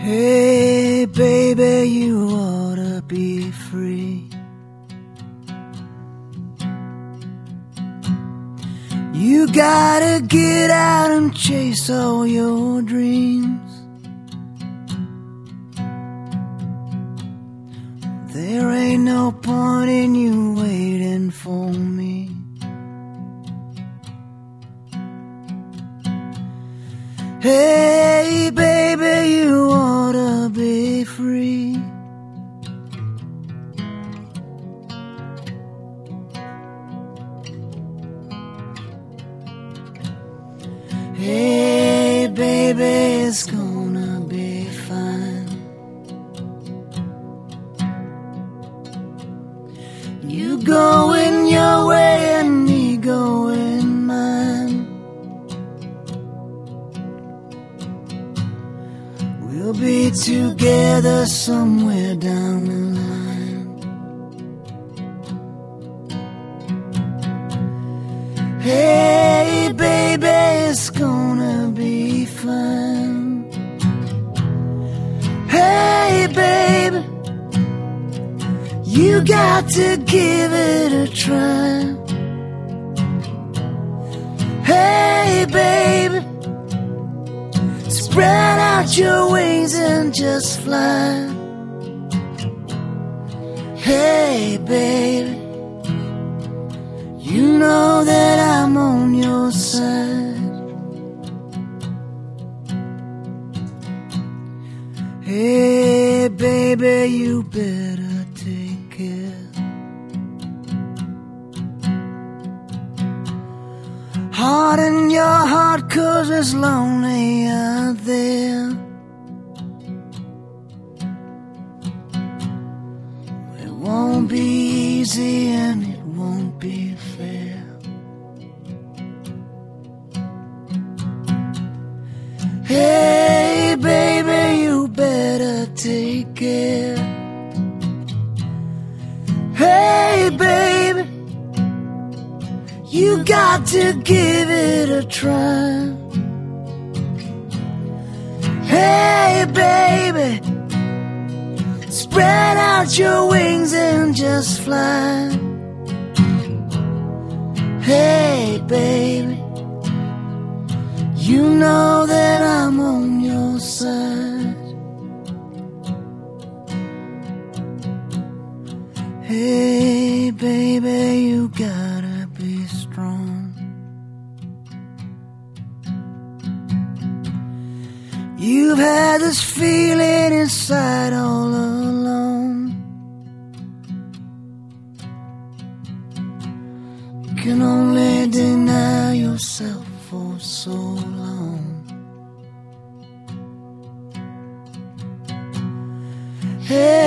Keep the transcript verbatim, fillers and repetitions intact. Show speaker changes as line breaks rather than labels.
Hey, baby, you ought to be free. You gotta get out and chase all your dreams. There ain't no point in you waiting for me. Hey, baby, you ought to be free. Hey, baby, it's gonna be fine. You going your way and me going mine. We'll be together somewhere down the line. Hey, baby, it's gonna be fun. Hey, baby, you got to give it a try. Hey, baby, spread out your wings and just fly. Hey, baby, you know that I'm on your side. Hey, baby, you better take care. Harden your heart, 'cause it's lonely out there. It won't be easy and it won't be fair. Hey, baby, you better take care. Hey, baby, you got to give it a try. Hey, baby, spread out your wings and just fly. Hey, baby, you know that I'm on your side. Hey, baby, you gotta be strong. You've had this feeling inside all along. You can only deny yourself for so long. Hey,